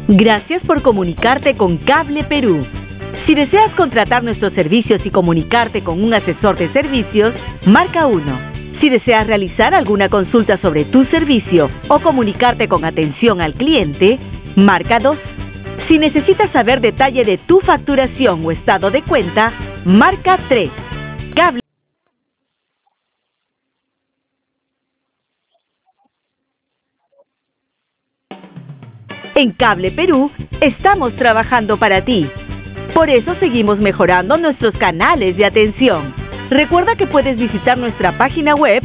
Gracias por comunicarte con Cable Perú. Si deseas contratar nuestros servicios y comunicarte con un asesor de servicios, marca 1. Si deseas realizar alguna consulta sobre tu servicio o comunicarte con atención al cliente, marca 2. Si necesitas saber detalle de tu facturación o estado de cuenta, marca 3. Cable. En Cable Perú estamos trabajando para ti. Por eso seguimos mejorando nuestros canales de atención. Recuerda que puedes visitar nuestra página web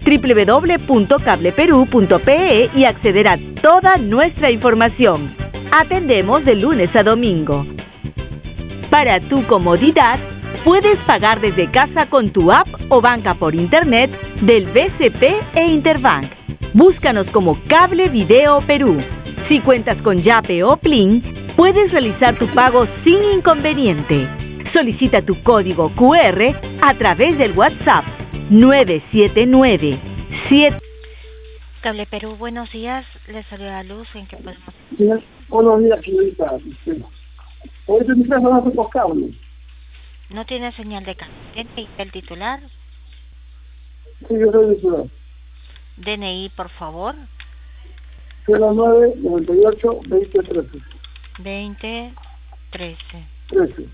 www.cableperu.pe y acceder a toda nuestra información. Atendemos de lunes a domingo. Para tu comodidad, puedes pagar desde casa con tu app o banca por internet del BCP e Interbank. Búscanos como Cable Video Perú. Si cuentas con Yape o Plin, puedes realizar tu pago sin inconveniente. Solicita tu código QR a través del WhatsApp 979-7. Cable Perú, buenos días. Les saluda Luz. ¿En qué podemos? Sí, buenos días, señorita. Hoy de mi casa no tengo cable. No tiene señal de cable. ¿DNI del titular? Sí, yo soy titular. DNI, por favor. 09-98-2013. 2013. 13.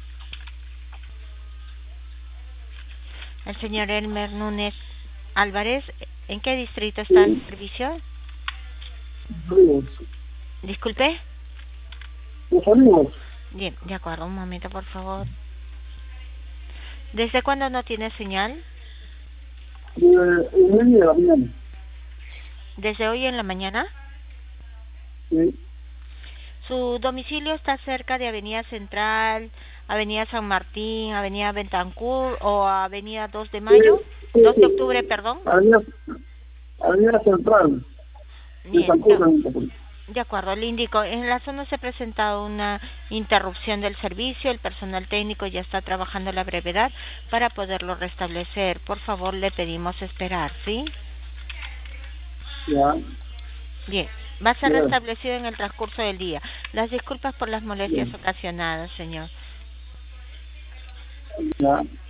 El señor Elmer Núñez Álvarez, ¿en qué distrito está el servicio? Ríos. Disculpe. Los amigos. Bien, de acuerdo, un momento, por favor. ¿Desde cuándo no tiene señal? En medio de la mañana. ¿Desde hoy en la mañana? Sí. ¿Su domicilio está cerca de Avenida Central, Avenida San Martín, Avenida Bentancur o Avenida 2 de Mayo? Sí, 2 de octubre, perdón. Avenida Central. Bien, de acuerdo, le indico, en la zona se ha presentado una interrupción del servicio, el personal técnico ya está trabajando a la brevedad para poderlo restablecer. Por favor, le pedimos esperar, ¿sí? Ya. Bien, va a ser restablecido en el transcurso del día. Las disculpas por las molestias ocasionadas, señor. Ya.